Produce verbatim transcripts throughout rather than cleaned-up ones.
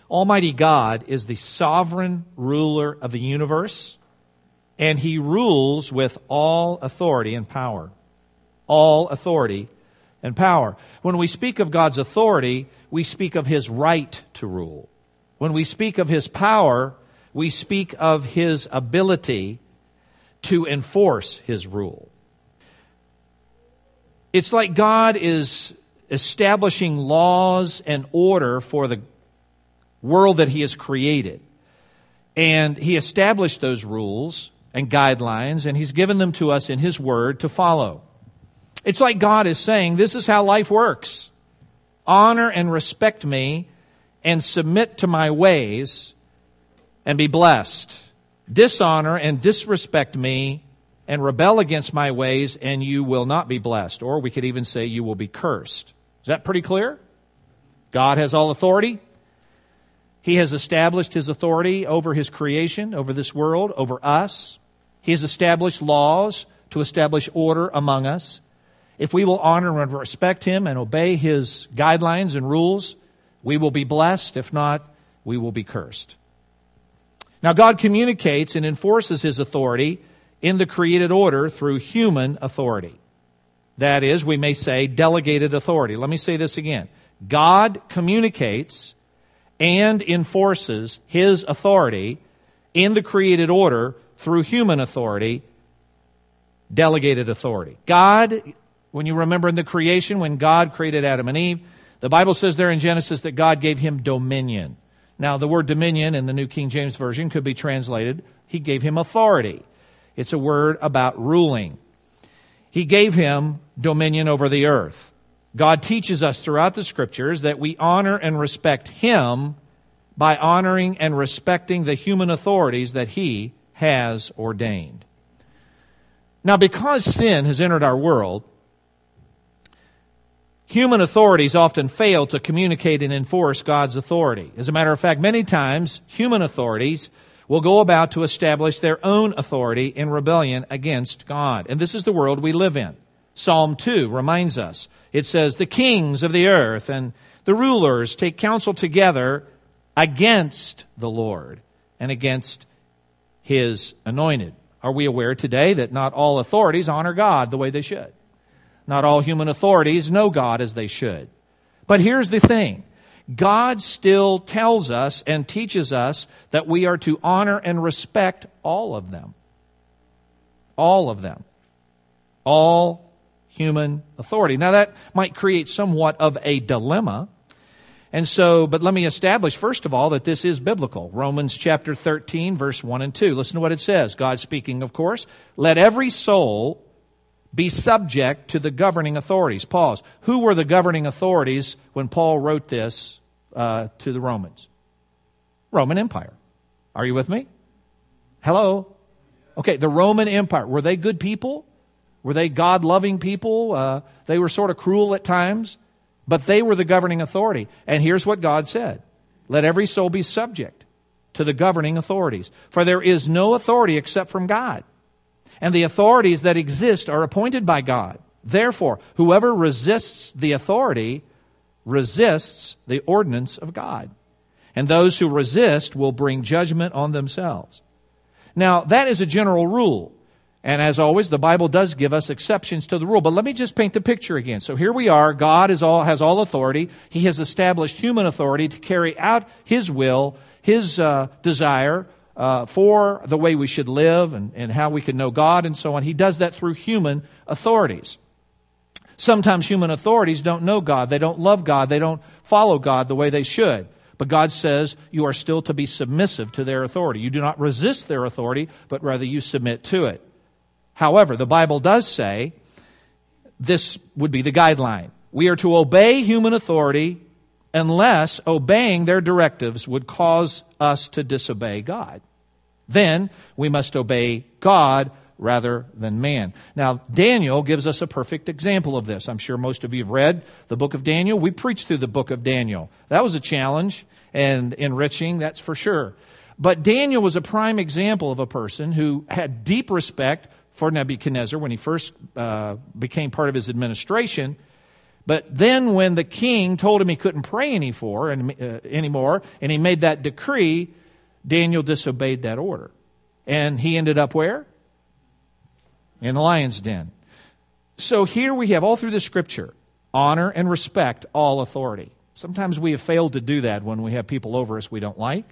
Almighty God is the sovereign ruler of the universe, and He rules with all authority and power. All authority and power. When we speak of God's authority, we speak of His right to rule. When we speak of His power, we speak of His ability to enforce His rule. It's like God is establishing laws and order for the world that He has created. And He established those rules and guidelines, and He's given them to us in His Word to follow. It's like God is saying, this is how life works. Honor and respect me and submit to my ways and be blessed. Dishonor and disrespect me and rebel against my ways, and you will not be blessed. Or we could even say you will be cursed. Is that pretty clear? God has all authority. He has established His authority over His creation, over this world, over us. He has established laws to establish order among us. If we will honor and respect Him and obey His guidelines and rules, we will be blessed. If not, we will be cursed. Now, God communicates and enforces His authority in the created order through human authority. That is, we may say, delegated authority. Let me say this again. God communicates and enforces His authority in the created order through human authority, delegated authority. God, when you remember in the creation, when God created Adam and Eve, the Bible says there in Genesis that God gave him dominion. Now, the word dominion in the New King James Version could be translated, He gave him authority. It's a word about ruling. He gave him dominion over the earth. God teaches us throughout the Scriptures that we honor and respect Him by honoring and respecting the human authorities that He has ordained. Now, because sin has entered our world, human authorities often fail to communicate and enforce God's authority. As a matter of fact, many times human authorities will go about to establish their own authority in rebellion against God. And this is the world we live in. Psalm two reminds us. It says, the kings of the earth and the rulers take counsel together against the Lord and against His anointed. Are we aware today that not all authorities honor God the way they should? Not all human authorities know God as they should. But here's the thing. God still tells us and teaches us that we are to honor and respect all of them. All of them. All human authority. Now that might create somewhat of a dilemma. And so, but let me establish first of all that this is biblical. Romans chapter thirteen, verse one and two. Listen to what it says. God speaking, of course. Let every soul be subject to the governing authorities. Pause. Who were the governing authorities when Paul wrote this uh, to the Romans? Roman Empire. Are you with me? Hello? Okay, the Roman Empire. Were they good people? Were they God-loving people? Uh, they were sort of cruel at times, but they were the governing authority. And here's what God said. Let every soul be subject to the governing authorities. For there is no authority except from God. And the authorities that exist are appointed by God. Therefore, whoever resists the authority resists the ordinance of God. And those who resist will bring judgment on themselves. Now, that is a general rule. And as always, the Bible does give us exceptions to the rule. But let me just paint the picture again. So here we are. God is all, has all authority. He has established human authority to carry out His will, His uh, desire uh, for the way we should live and, and how we can know God and so on. He does that through human authorities. Sometimes human authorities don't know God. They don't love God. They don't follow God the way they should. But God says you are still to be submissive to their authority. You do not resist their authority, but rather you submit to it. However, the Bible does say this would be the guideline. We are to obey human authority unless obeying their directives would cause us to disobey God. Then we must obey God rather than man. Now, Daniel gives us a perfect example of this. I'm sure most of you have read the book of Daniel. We preached through the book of Daniel. That was a challenge and enriching, that's for sure. But Daniel was a prime example of a person who had deep respect for Nebuchadnezzar when he first uh, became part of his administration, But then when the king told him he couldn't pray any for, and, uh, anymore, and he made that decree, Daniel disobeyed that order. And he ended up where? In the lion's den. So here we have, all through the Scripture, honor and respect all authority. Sometimes we have failed to do that when we have people over us we don't like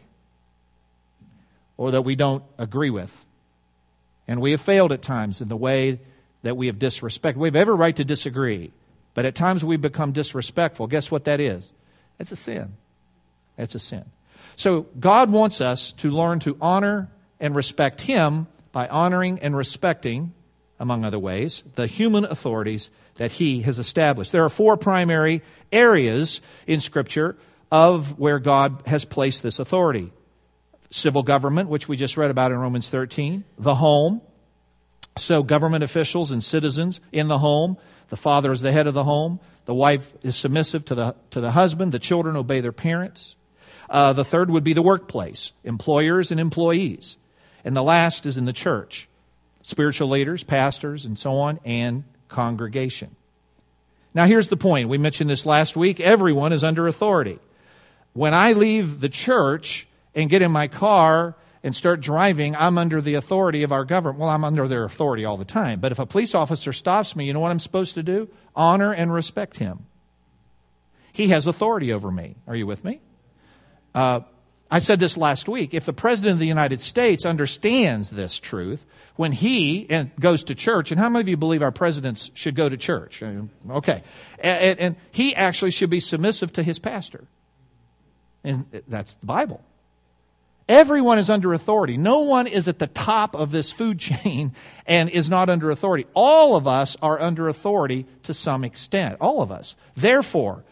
or that we don't agree with. And we have failed at times in the way that we have disrespected. We have every right to disagree. But at times we become disrespectful. Guess what that is? It's a sin. It's a sin. So God wants us to learn to honor and respect Him by honoring and respecting, among other ways, the human authorities that He has established. There are four primary areas in Scripture of where God has placed this authority. Civil government, which we just read about in Romans thirteen. The home. So government officials and citizens in the home. The father is the head of the home. The wife is submissive to the to the husband. The children obey their parents. Uh, the third would be the workplace, employers and employees. And the last is in the church, spiritual leaders, pastors, and so on, and congregation. Now here's the point. We mentioned this last week. Everyone is under authority. When I leave the church and get in my car and start driving, I'm under the authority of our government. Well, I'm under their authority all the time. But if a police officer stops me, you know what I'm supposed to do? Honor and respect him. He has authority over me. Are you with me? Uh, I said this last week. If the President of the United States understands this truth, when he and goes to church, and how many of you believe our presidents should go to church? Okay. And, and he actually should be submissive to his pastor. And that's the Bible. Everyone is under authority. No one is at the top of this food chain and is not under authority. All of us are under authority to some extent. All of us. Therefore,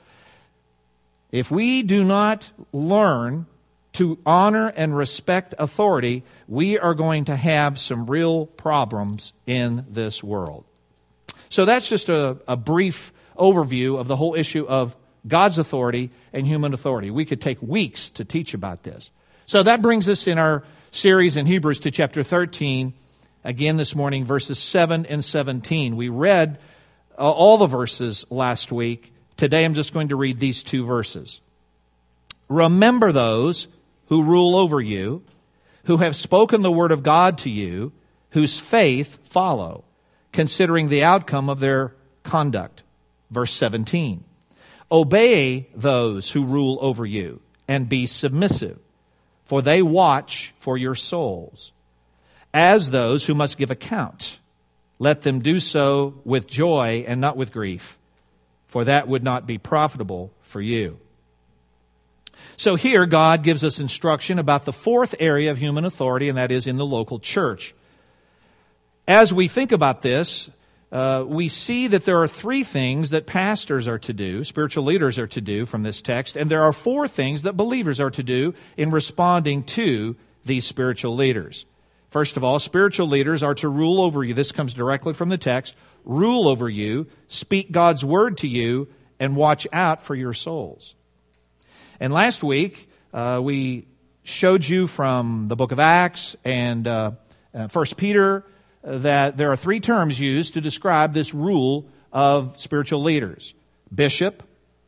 if we do not learn to honor and respect authority, we are going to have some real problems in this world. So that's just a, a brief overview of the whole issue of God's authority and human authority. We could take weeks to teach about this. So that brings us in our series in Hebrews to chapter thirteen, again this morning, verses seven and seventeen. We read uh, all the verses last week. Today I'm just going to read these two verses. Remember those who rule over you, who have spoken the word of God to you, whose faith follow, considering the outcome of their conduct. Verse seventeen. Obey those who rule over you, and be submissive, for they watch for your souls, as those who must give account. Let them do so with joy and not with grief, for that would not be profitable for you. So here God gives us instruction about the fourth area of human authority, and that is in the local church. As we think about this, uh, we see that there are three things that pastors are to do, spiritual leaders are to do from this text, and there are four things that believers are to do in responding to these spiritual leaders. First of all, spiritual leaders are to rule over you. This comes directly from the text. Rule over you, speak God's word to you, and watch out for your souls. And last week, uh, we showed you from the book of Acts and uh, uh, First Peter uh, that there are three terms used to describe this rule of spiritual leaders. Bishop,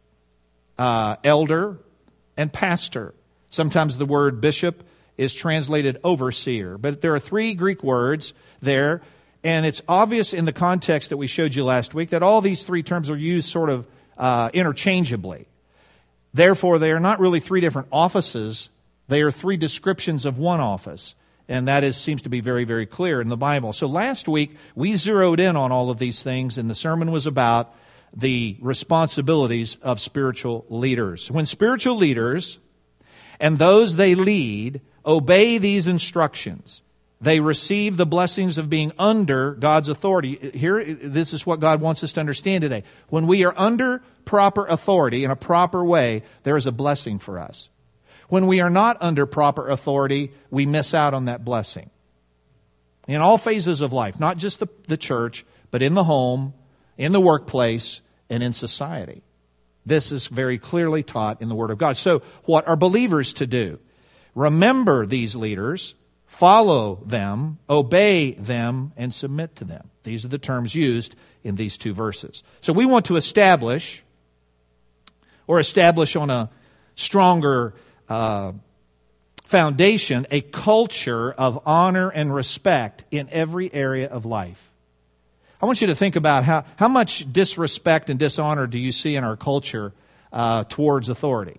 uh, elder, and pastor. Sometimes the word bishop is translated overseer. But there are three Greek words there, and it's obvious in the context that we showed you last week that all these three terms are used sort of uh, interchangeably. Therefore, they are not really three different offices. They are three descriptions of one office. And that is seems to be very, very clear in the Bible. So last week, we zeroed in on all of these things, and the sermon was about the responsibilities of spiritual leaders. When spiritual leaders and those they lead obey these instructions, they receive the blessings of being under God's authority. Here, this is what God wants us to understand today. When we are under proper authority in a proper way, there is a blessing for us. When we are not under proper authority, we miss out on that blessing. In all phases of life, not just the, the church, but in the home, in the workplace, and in society. This is very clearly taught in the Word of God. So, what are believers to do? Remember these leaders, follow them, obey them, and submit to them. These are the terms used in these two verses. So we want to establish or establish on a stronger uh, foundation a culture of honor and respect in every area of life. I want you to think about how, how much disrespect and dishonor do you see in our culture uh, towards authority?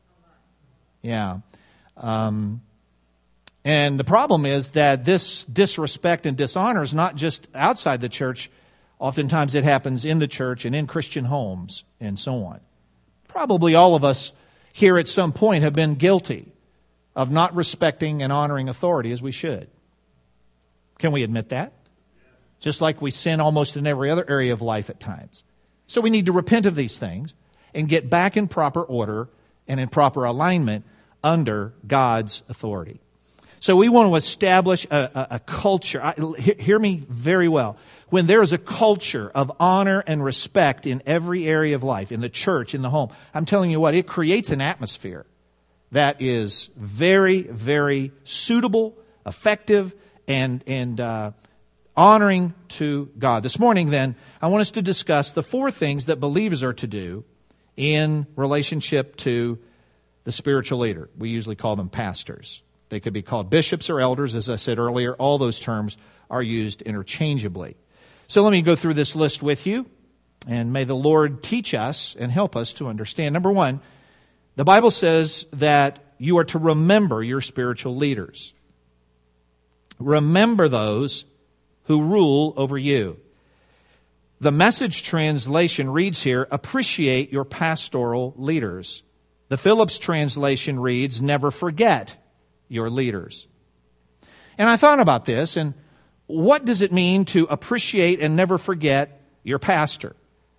Yeah. Um, and the problem is that this disrespect and dishonor is not just outside the church. Oftentimes it happens in the church and in Christian homes and so on. Probably all of us here at some point have been guilty of not respecting and honoring authority as we should. Can we admit that? Just like we sin almost in every other area of life at times. So we need to repent of these things and get back in proper order and in proper alignment under God's authority. So we want to establish a, a, a culture. I, hear me very well. When there is a culture of honor and respect in every area of life, in the church, in the home, I'm telling you what, it creates an atmosphere that is very, very suitable, effective, and, and uh, honoring to God. This morning, then, I want us to discuss the four things that believers are to do in relationship to the spiritual leader. We usually call them pastors. They could be called bishops or elders, as I said earlier. All those terms are used interchangeably. So let me go through this list with you, and may the Lord teach us and help us to understand. Number one, the Bible says that you are to remember your spiritual leaders. Remember those who rule over you. The Message translation reads here, appreciate your pastoral leaders. The Phillips translation reads, never forget your leaders. And I thought about this, and what does it mean to appreciate and never forget your pastor?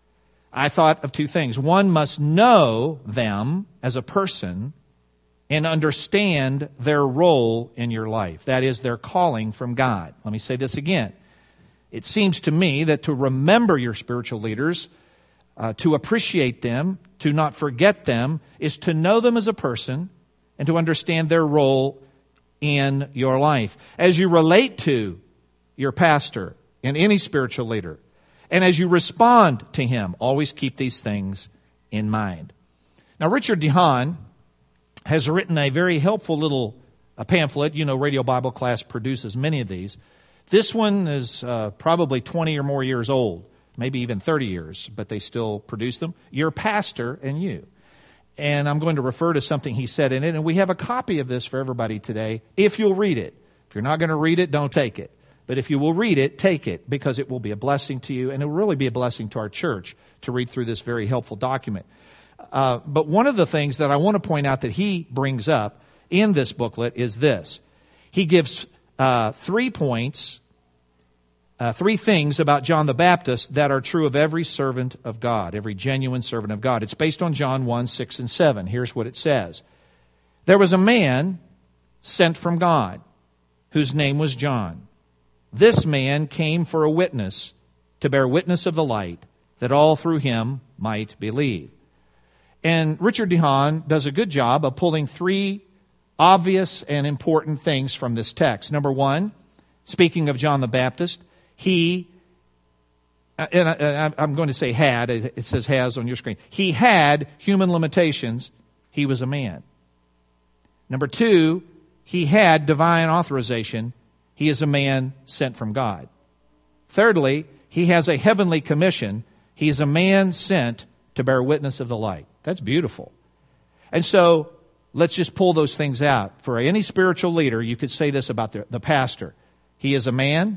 I thought of two things. One, must know them as a person and understand their role in your life. That is, their calling from God. Let me say this again. It seems to me that to remember your spiritual leaders, uh, to appreciate them, to not forget them, is to know them as a person and to understand their role in your life. As you relate to your pastor and any spiritual leader, and as you respond to him, always keep these things in mind. Now, Richard DeHaan has written a very helpful little a pamphlet. You know, Radio Bible Class produces many of these. This one is uh, probably twenty or more years old, maybe even thirty years, but they still produce them. Your pastor and you. And I'm going to refer to something he said in it, and we have a copy of this for everybody today, if you'll read it. If you're not going to read it, don't take it. But if you will read it, take it, because it will be a blessing to you, and it will really be a blessing to our church to read through this very helpful document. Uh, but one of the things that I want to point out that he brings up in this booklet is this. He gives uh, three points, uh, three things about John the Baptist that are true of every servant of God, every genuine servant of God. It's based on John one, six, and seven. Here's what it says. There was a man sent from God whose name was John. This man came for a witness, to bear witness of the light, that all through him might believe. And Richard DeHaan does a good job of pulling three obvious and important things from this text. Number one, speaking of John the Baptist, he, and I, I'm going to say had, it says has on your screen. He had human limitations. He was a man. Number two, he had divine authorization. He is a man sent from God. Thirdly, he has a heavenly commission. He is a man sent to bear witness of the light. That's beautiful. And so, let's just pull those things out. For any spiritual leader, you could say this about the, the pastor. He is a man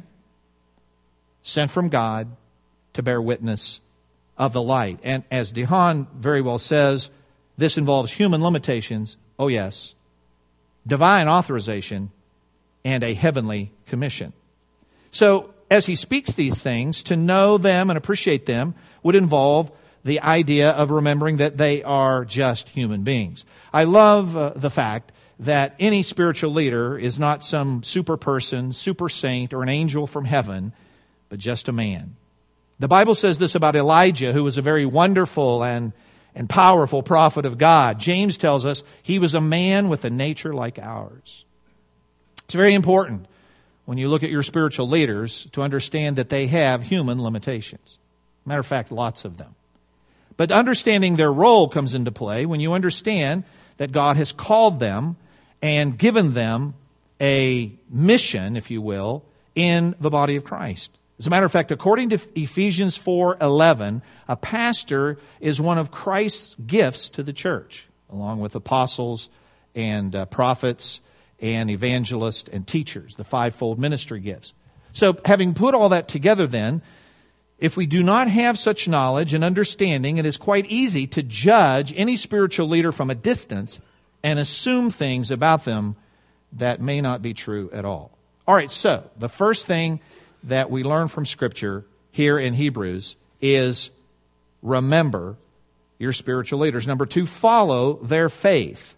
sent from God to bear witness of the light. And as DeHaan very well says, this involves human limitations, oh yes, divine authorization, and a heavenly commission. So, as he speaks these things, to know them and appreciate them would involve the idea of remembering that they are just human beings. I love uh, the fact that any spiritual leader is not some super person, super saint, or an angel from heaven, but just a man. The Bible says this about Elijah, who was a very wonderful and, and powerful prophet of God. James tells us he was a man with a nature like ours. It's very important when you look at your spiritual leaders to understand that they have human limitations. Matter of fact, lots of them. But understanding their role comes into play when you understand that God has called them and given them a mission, if you will, in the body of Christ. As a matter of fact, according to Ephesians four eleven, a pastor is one of Christ's gifts to the church, along with apostles and uh, prophets and evangelists and teachers, the fivefold ministry gifts. So having put all that together then, if we do not have such knowledge and understanding, it is quite easy to judge any spiritual leader from a distance and assume things about them that may not be true at all. All right, so the first thing that we learn from Scripture here in Hebrews is remember your spiritual leaders. Number two, follow their faith.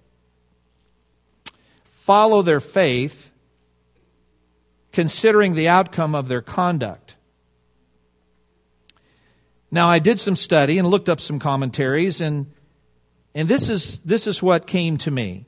Follow their faith, considering the outcome of their conduct. Now, I did some study and looked up some commentaries, and and this is this is what came to me.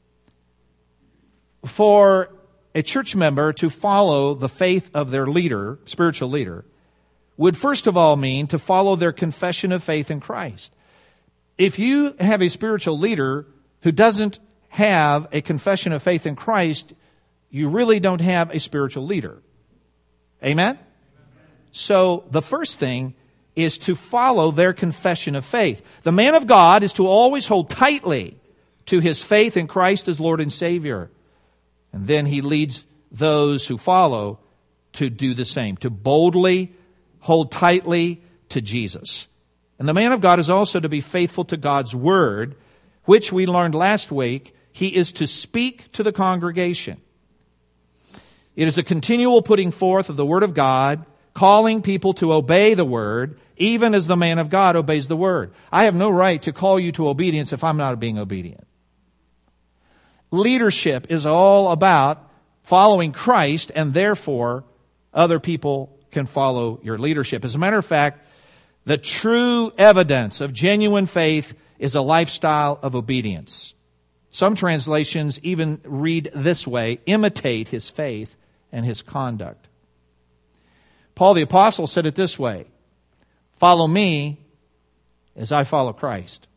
For a church member to follow the faith of their leader, spiritual leader, would first of all mean to follow their confession of faith in Christ. If you have a spiritual leader who doesn't have a confession of faith in Christ, you really don't have a spiritual leader. Amen? So the first thing is to follow their confession of faith. The man of God is to always hold tightly to his faith in Christ as Lord and Savior. And then he leads those who follow to do the same, to boldly hold tightly to Jesus. And the man of God is also to be faithful to God's word, which we learned last week. He is to speak to the congregation. It is a continual putting forth of the word of God, calling people to obey the word, even as the man of God obeys the word. I have no right to call you to obedience if I'm not being obedient. Leadership is all about following Christ, and therefore other people can follow your leadership. As a matter of fact, the true evidence of genuine faith is a lifestyle of obedience. Some translations even read this way: imitate his faith and his conduct. Paul the Apostle said it this way: follow me as I follow Christ.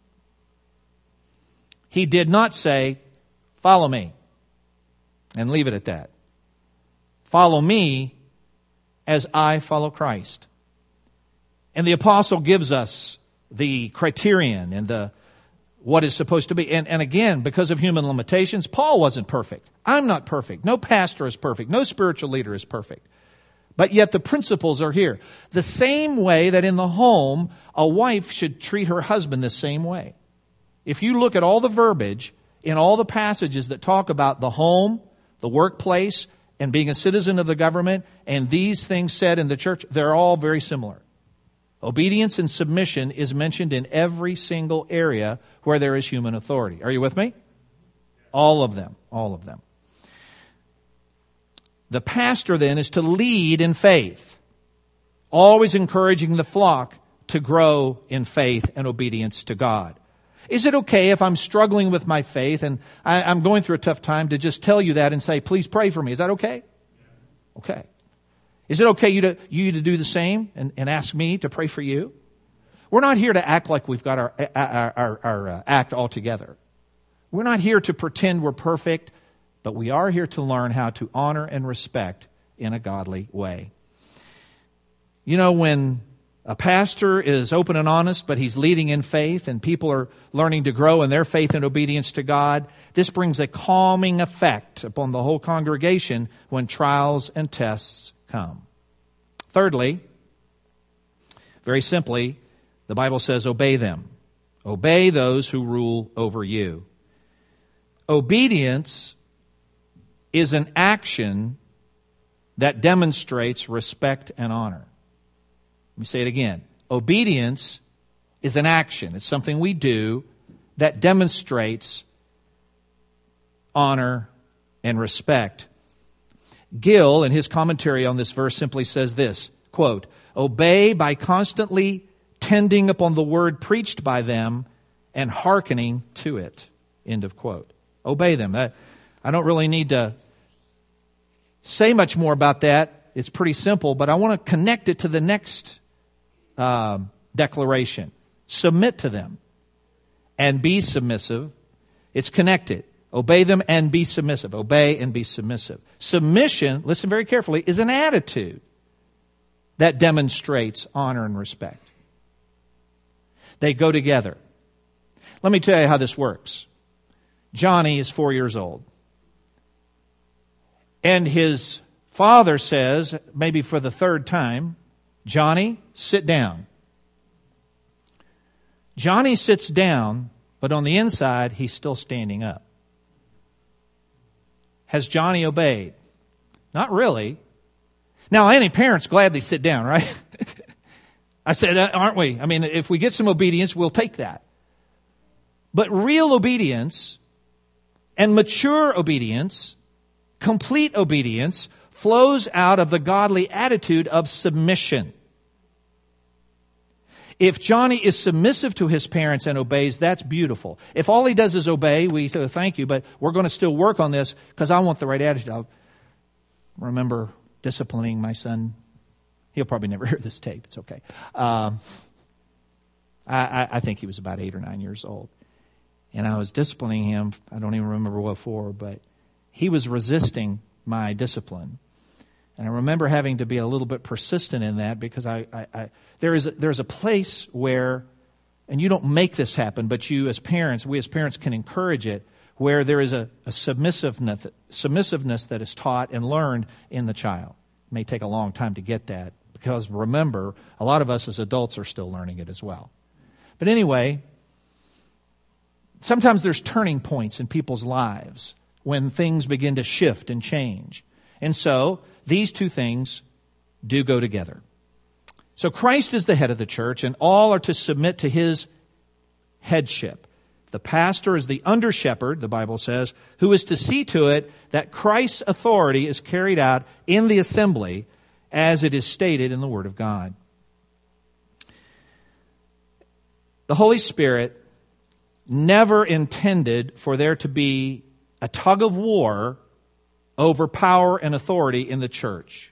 He did not say, follow me, and leave it at that. Follow me as I follow Christ. And the apostle gives us the criterion and the what is supposed to be. And, and again, because of human limitations, Paul wasn't perfect. I'm not perfect. No pastor is perfect. No spiritual leader is perfect. But yet the principles are here. The same way that in the home, a wife should treat her husband the same way. If you look at all the verbiage in all the passages that talk about the home, the workplace, and being a citizen of the government, and these things said in the church, they're all very similar. Obedience and submission is mentioned in every single area where there is human authority. Are you with me? All of them. All of them. The pastor then is to lead in faith, always encouraging the flock to grow in faith and obedience to God. Is it okay if I'm struggling with my faith and I, I'm going through a tough time to just tell you that and say, please pray for me? Is that okay? Okay. Is it okay you to, you to do the same and, and ask me to pray for you? We're not here to act like we've got our, our, our, our uh, act all together. We're not here to pretend we're perfect, but we are here to learn how to honor and respect in a godly way. You know, when a pastor is open and honest, but he's leading in faith, and people are learning to grow in their faith and obedience to God, this brings a calming effect upon the whole congregation when trials and tests come. Thirdly, very simply, the Bible says, obey them. Obey those who rule over you. Obedience is an action that demonstrates respect and honor. Let me say it again. Obedience is an action. It's something we do that demonstrates honor and respect. Gill, in his commentary on this verse, simply says this, quote, obey by constantly tending upon the word preached by them and hearkening to it. End of quote. Obey them. I, I don't really need to say much more about that. It's pretty simple, but I want to connect it to the next uh, declaration. Submit to them and be submissive. It's connected. Obey them and be submissive. Obey and be submissive. Submission, listen very carefully, is an attitude that demonstrates honor and respect. They go together. Let me tell you how this works. Johnny is four years old. And his father says, maybe for the third time, Johnny, sit down. Johnny sits down, but on the inside, he's still standing up. Has Johnny obeyed? Not really. Now, any parent's glad they sit down, right? I said, aren't we? I mean, if we get some obedience, we'll take that. But real obedience and mature obedience, complete obedience, flows out of the godly attitude of submission. If Johnny is submissive to his parents and obeys, that's beautiful. If all he does is obey, we say, thank you, but we're going to still work on this because I want the right attitude. I'll remember disciplining my son. He'll probably never hear this tape. It's okay. Um, I, I think he was about eight or nine years old. And I was disciplining him. I don't even remember what for, but he was resisting my discipline. And I remember having to be a little bit persistent in that because I, I, I there is a, there's a place where, and you don't make this happen, but you as parents, we as parents can encourage it, where there is a, a submissiveness, submissiveness that is taught and learned in the child. It may take a long time to get that because remember, a lot of us as adults are still learning it as well. But anyway, sometimes there's turning points in people's lives when things begin to shift and change. And so, these two things do go together. So Christ is the head of the church, and all are to submit to his headship. The pastor is the under-shepherd, the Bible says, who is to see to it that Christ's authority is carried out in the assembly as it is stated in the Word of God. The Holy Spirit never intended for there to be a tug of war over power and authority in the church.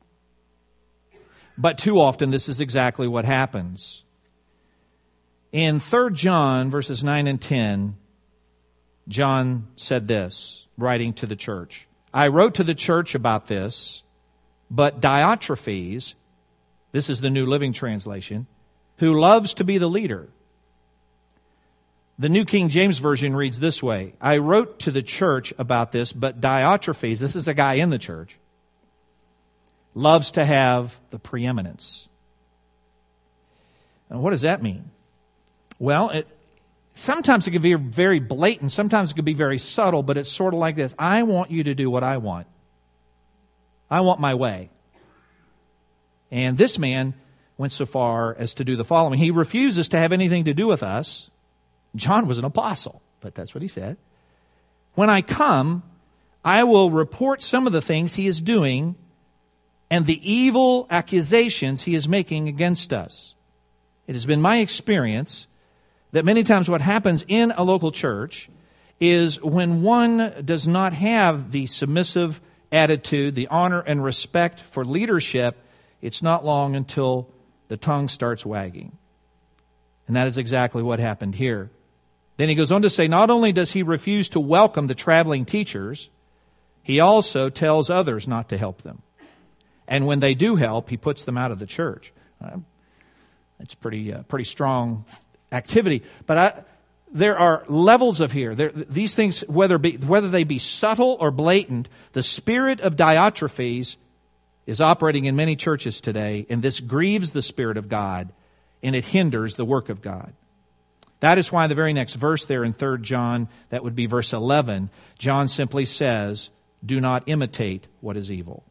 But too often this is exactly what happens. In Third John verses nine and ten, John said this, writing to the church. I wrote to the church about this, but Diotrephes, this is the New Living Translation, who loves to be the leader. The New King James Version reads this way, I wrote to the church about this, but Diotrephes, this is a guy in the church, loves to have the preeminence. And what does that mean? Well, it, sometimes it can be very blatant, sometimes it can be very subtle, but it's sort of like this. I want you to do what I want. I want my way. And this man went so far as to do the following. He refuses to have anything to do with us. John was an apostle, but that's what he said. When I come, I will report some of the things he is doing and the evil accusations he is making against us. It has been my experience that many times what happens in a local church is when one does not have the submissive attitude, the honor and respect for leadership, it's not long until the tongue starts wagging. And that is exactly what happened here. Then he goes on to say, not only does he refuse to welcome the traveling teachers, he also tells others not to help them. And when they do help, he puts them out of the church. Uh, it's pretty uh, pretty strong activity. But I, there are levels of here. There, these things, whether be, whether they be subtle or blatant, the spirit of Diotrephes is operating in many churches today, and this grieves the Spirit of God, and it hinders the work of God. That is why the very next verse there in Third John, that would be verse eleven, John simply says, do not imitate what is evil.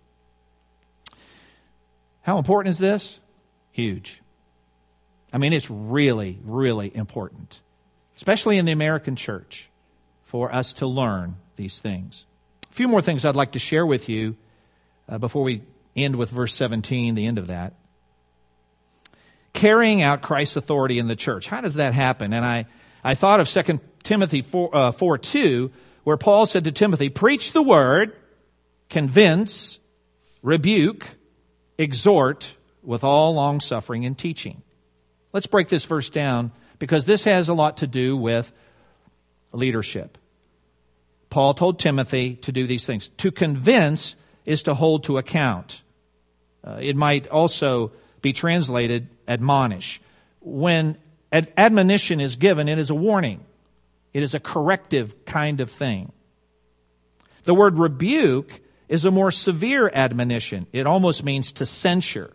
How important is this? Huge. I mean, it's really, really important, especially in the American church, for us to learn these things. A few more things I'd like to share with you uh, before we end with verse seventeen, the end of that. Carrying out Christ's authority in the church. How does that happen? And I, I thought of Second Timothy four two, where Paul said to Timothy, preach the word, convince, rebuke, exhort with all long-suffering and teaching. Let's break this verse down because this has a lot to do with leadership. Paul told Timothy to do these things. To convince is to hold to account. Uh, it might also be translated admonish. When ad- admonition is given, it is a warning. It is a corrective kind of thing. The word rebuke is a more severe admonition. It almost means to censure.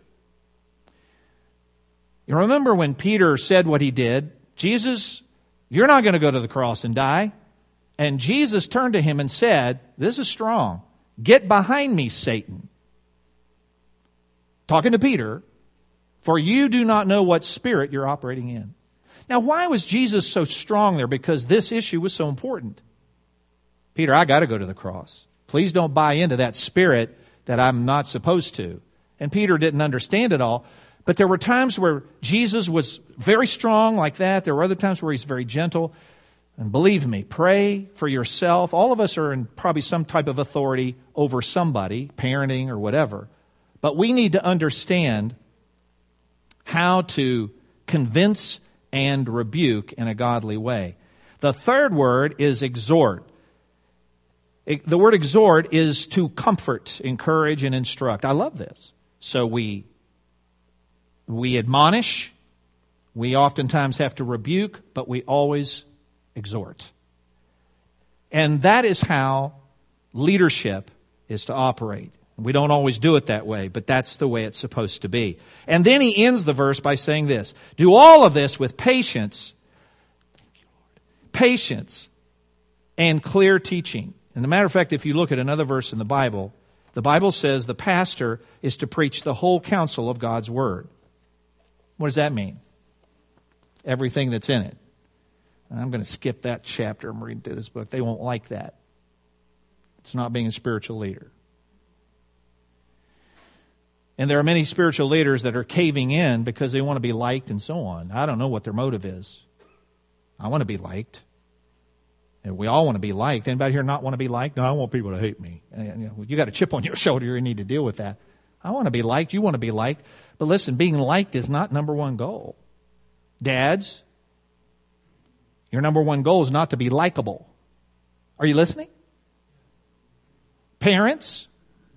You remember when Peter said what he did, Jesus, you're not going to go to the cross and die. And Jesus turned to him and said, this is strong. Get behind me, Satan. Talking to Peter, for you do not know what spirit you're operating in. Now, why was Jesus so strong there? Because this issue was so important. Peter, I got to go to the cross. Please don't buy into that spirit that I'm not supposed to. And Peter didn't understand it all. But there were times where Jesus was very strong like that. There were other times where he's very gentle. And believe me, pray for yourself. All of us are in probably some type of authority over somebody, parenting or whatever. But we need to understand how to convince and rebuke in a godly way. The third word is exhort. The word exhort is to comfort, encourage, and instruct. I love this. So we, we admonish. We oftentimes have to rebuke, but we always exhort. And that is how leadership is to operate. We don't always do it that way, but that's the way it's supposed to be. And then he ends the verse by saying this, do all of this with patience, patience and clear teaching. And as a matter of fact, if you look at another verse in the Bible, the Bible says the pastor is to preach the whole counsel of God's Word. What does that mean? Everything that's in it. And I'm going to skip that chapter. I'm reading through this book. They won't like that. It's not being a spiritual leader. And there are many spiritual leaders that are caving in because they want to be liked and so on. I don't know what their motive is. I want to be liked. And we all want to be liked. Anybody here not want to be liked? No, I want people to hate me. And, you know, you got a chip on your shoulder. You need to deal with that. I want to be liked. You want to be liked. But listen, being liked is not number one goal. Dads, your number one goal is not to be likable. Are you listening? Parents,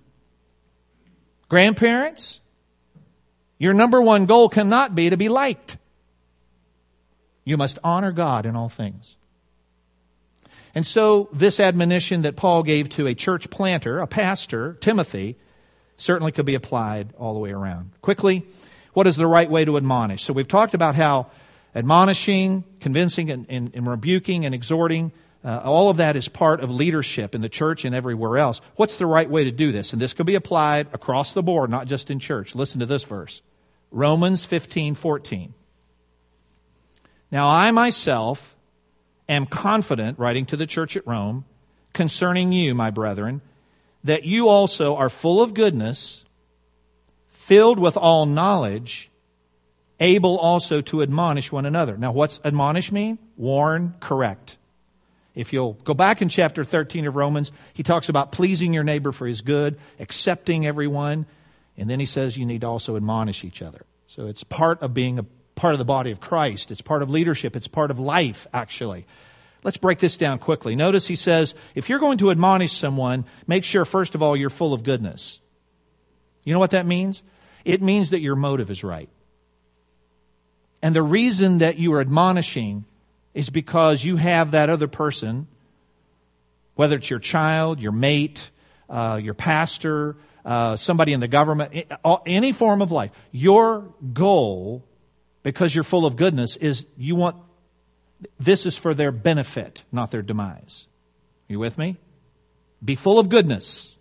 grandparents, your number one goal cannot be to be liked. You must honor God in all things. And so this admonition that Paul gave to a church planter, a pastor, Timothy, certainly could be applied all the way around. Quickly, what is the right way to admonish? So we've talked about how admonishing, convincing, and, and, and rebuking and exhorting, uh, all of that is part of leadership in the church and everywhere else. What's the right way to do this? And this can be applied across the board, not just in church. Listen to this verse. Romans fifteen fourteen. Now I myself am confident, writing to the church at Rome, concerning you, my brethren, that you also are full of goodness, filled with all knowledge, able also to admonish one another. Now, what's admonish mean? Warn, correct. If you'll go back in chapter thirteen of Romans, he talks about pleasing your neighbor for his good, accepting everyone, and then he says you need to also admonish each other. So it's part of being a part of the body of Christ. It's part of leadership. It's part of life, actually. Let's break this down quickly. Notice he says, if you're going to admonish someone, make sure, first of all, you're full of goodness. You know what that means? It means that your motive is right. And the reason that you are admonishing is because you have that other person, whether it's your child, your mate, uh, your pastor, uh, somebody in the government, any form of life. Your goal, because you're full of goodness, is you want, this is for their benefit, not their demise. Are you with me? Be full of goodness.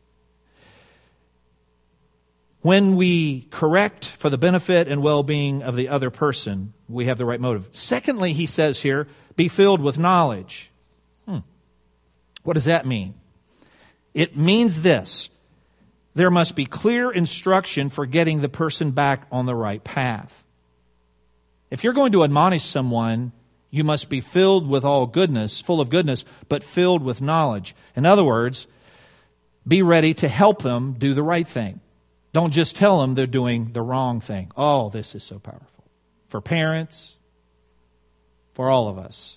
When we correct for the benefit and well-being of the other person, we have the right motive. Secondly, he says here, be filled with knowledge. Hmm. What does that mean? It means this. There must be clear instruction for getting the person back on the right path. If you're going to admonish someone, you must be filled with all goodness, full of goodness, but filled with knowledge. In other words, be ready to help them do the right thing. Don't just tell them they're doing the wrong thing. Oh, this is so powerful. for parents, for all of us.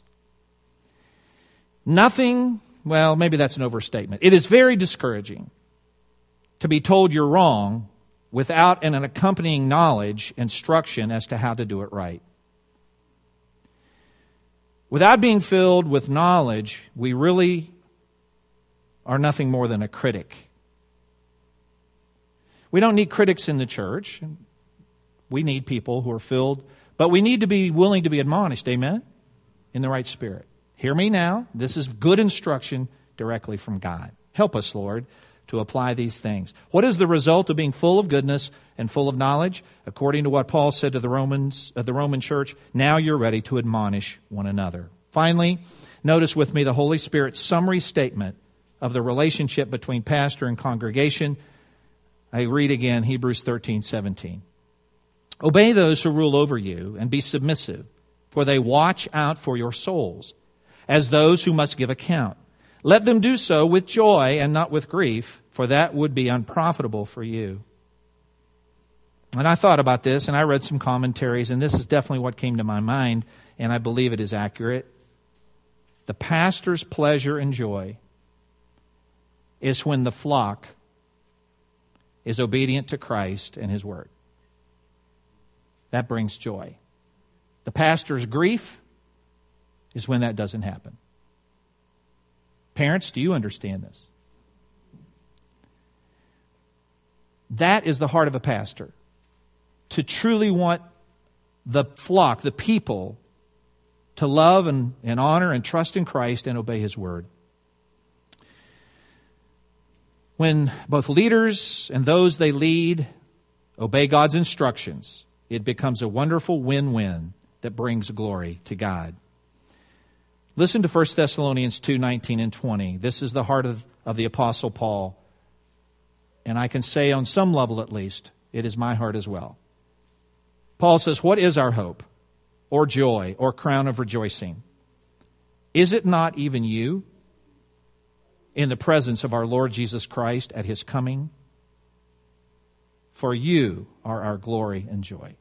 Nothing, well, maybe that's an overstatement. It is very discouraging to be told you're wrong without an accompanying knowledge, instruction as to how to do it right. Without being filled with knowledge, we really are nothing more than a critic. We don't need critics in the church. We need people who are filled, but we need to be willing to be admonished, amen? In the right spirit. Hear me now. This is good instruction directly from God. Help us, Lord, to apply these things. What is the result of being full of goodness and full of knowledge? According to what Paul said to the Romans, uh, the Roman church, now you're ready to admonish one another. Finally, notice with me the Holy Spirit's summary statement of the relationship between pastor and congregation. I read again Hebrews thirteen seventeen. Obey those who rule over you and be submissive, for they watch out for your souls, as those who must give account. Let them do so with joy and not with grief, for that would be unprofitable for you. And I thought about this, and I read some commentaries, and this is definitely what came to my mind, and I believe it is accurate. The pastor's pleasure and joy is when the flock is obedient to Christ and His Word. That brings joy. The pastor's grief is when that doesn't happen. Parents, do you understand this? That is the heart of a pastor. To truly want the flock, the people, to love and, and honor and trust in Christ and obey His Word. When both leaders and those they lead obey God's instructions, it becomes a wonderful win-win that brings glory to God. Listen to First Thessalonians two nineteen and twenty. This is the heart of, of the Apostle Paul. And I can say on some level at least, it is my heart as well. Paul says, what is our hope, or joy, or crown of rejoicing? Is it not even you in the presence of our Lord Jesus Christ at His coming? For you are our glory and joy.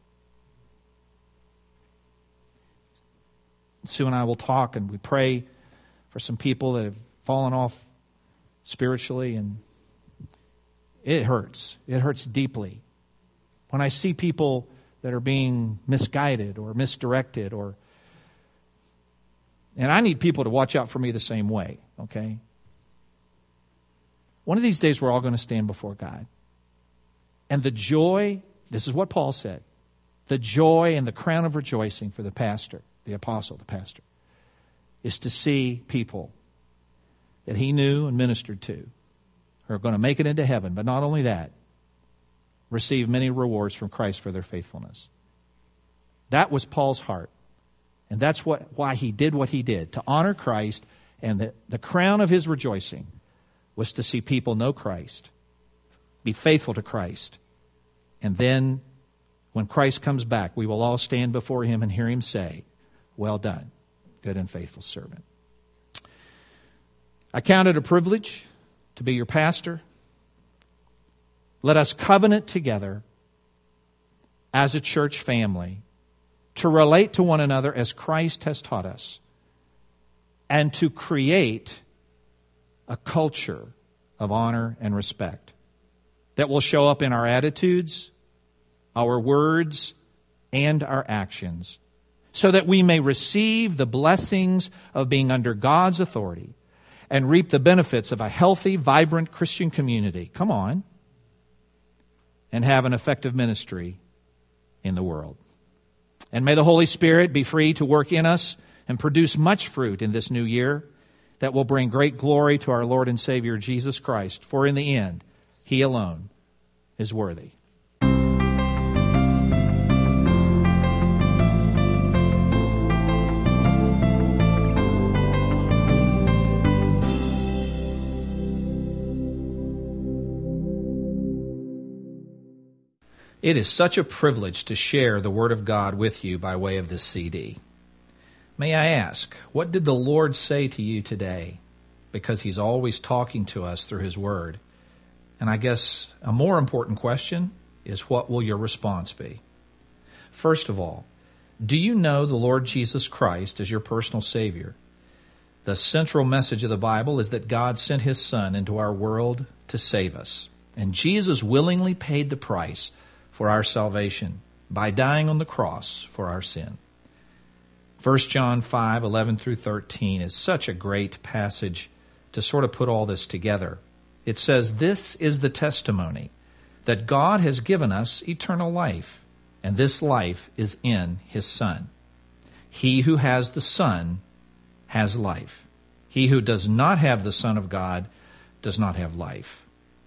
Sue and I will talk and we pray for some people that have fallen off spiritually, and it hurts. It hurts deeply. When I see people that are being misguided or misdirected, or and I need people to watch out for me the same way, okay? One of these days we're all going to stand before God. And the joy, this is what Paul said, the joy and the crown of rejoicing for the pastor, the apostle, the pastor, is to see people that he knew and ministered to who are going to make it into heaven. But not only that, receive many rewards from Christ for their faithfulness. That was Paul's heart. And that's what why he did what he did, to honor Christ. And the, the crown of his rejoicing was to see people know Christ, be faithful to Christ. And then when Christ comes back, we will all stand before Him and hear Him say, well done, good and faithful servant. I count it a privilege to be your pastor. Let us covenant together as a church family to relate to one another as Christ has taught us, and to create a culture of honor and respect that will show up in our attitudes, our words, and our actions, so that we may receive the blessings of being under God's authority and reap the benefits of a healthy, vibrant Christian community. Come on. And have an effective ministry in the world. And may the Holy Spirit be free to work in us and produce much fruit in this new year that will bring great glory to our Lord and Savior Jesus Christ. For in the end, He alone is worthy. It is such a privilege to share the Word of God with you by way of this C D. May I ask, what did the Lord say to you today? Because He's always talking to us through His Word. And I guess a more important question is, what will your response be? First of all, Do you know the Lord Jesus Christ as your personal Savior? The central message of the Bible is that God sent His Son into our world to save us. And Jesus willingly paid the price for our salvation by dying on the cross for our sin. First John five, eleven through thirteen is such a great passage to sort of put all this together. It says, "This is the testimony, that God has given us eternal life, and this life is in His Son. He who has the Son has life. He who does not have the Son of God does not have life."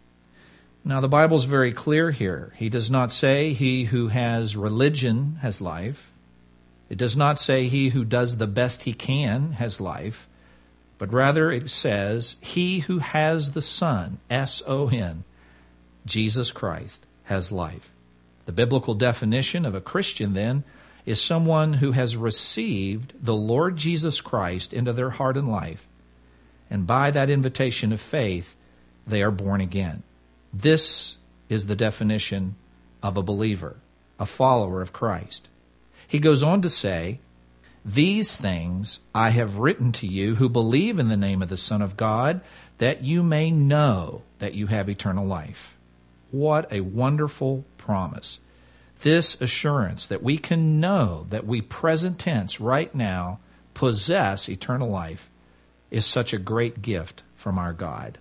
Now, the Bible's very clear here. He does not say he who has religion has life. It does not say he who does the best he can has life. But rather it says he who has the Son, S O N, Jesus Christ, has life. The biblical definition of a Christian, then, is someone who has received the Lord Jesus Christ into their heart and life, and by that invitation of faith, they are born again. This is the definition of a believer, a follower of Christ. He goes on to say, "These things I have written to you who believe in the name of the Son of God, that you may know that you have eternal life." What a wonderful promise. This assurance that we can know that we present tense right now possess eternal life is such a great gift from our God.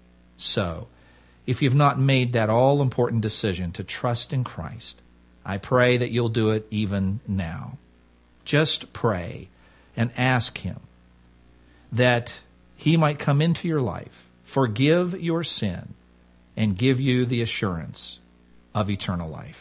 So, if you've not made that all-important decision to trust in Christ, I pray that you'll do it even now. Just pray and ask Him that He might come into your life, forgive your sin, and give you the assurance of eternal life.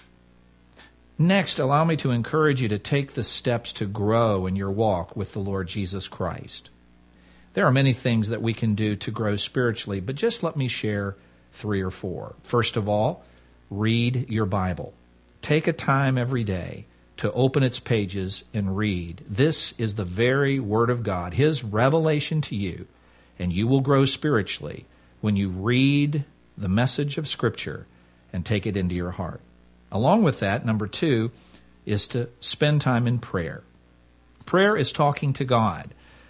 Next, allow me to encourage you to take the steps to grow in your walk with the Lord Jesus Christ. There are many things that we can do to grow spiritually, but just let me share three or four. First of all, read your Bible. Take a time every day to open its pages and read. This is the very Word of God, His revelation to you, and you will grow spiritually when you read the message of Scripture and take it into your heart. Along with that, number two, is to spend time in prayer. Prayer is talking to God,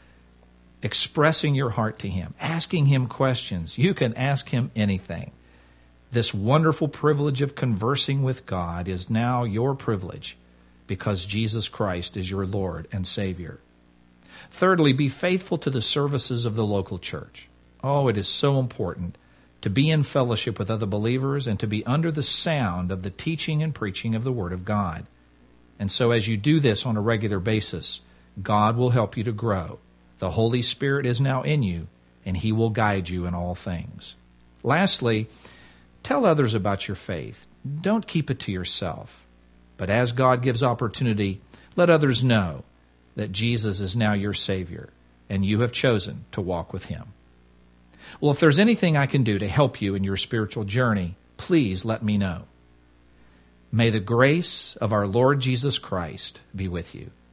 expressing your heart to Him, asking Him questions. You can ask Him anything. This wonderful privilege of conversing with God is now your privilege because Jesus Christ is your Lord and Savior. Thirdly, be faithful to the services of the local church. Oh, it is so important to be in fellowship with other believers and to be under the sound of the teaching and preaching of the Word of God. And so as you do this on a regular basis, God will help you to grow. The Holy Spirit is now in you, and He will guide you in all things. Lastly, tell others about your faith. Don't keep it to yourself. But as God gives opportunity, let others know that Jesus is now your Savior, and you have chosen to walk with Him. Well, if there's anything I can do to help you in your spiritual journey, please let me know. May the grace of our Lord Jesus Christ be with you.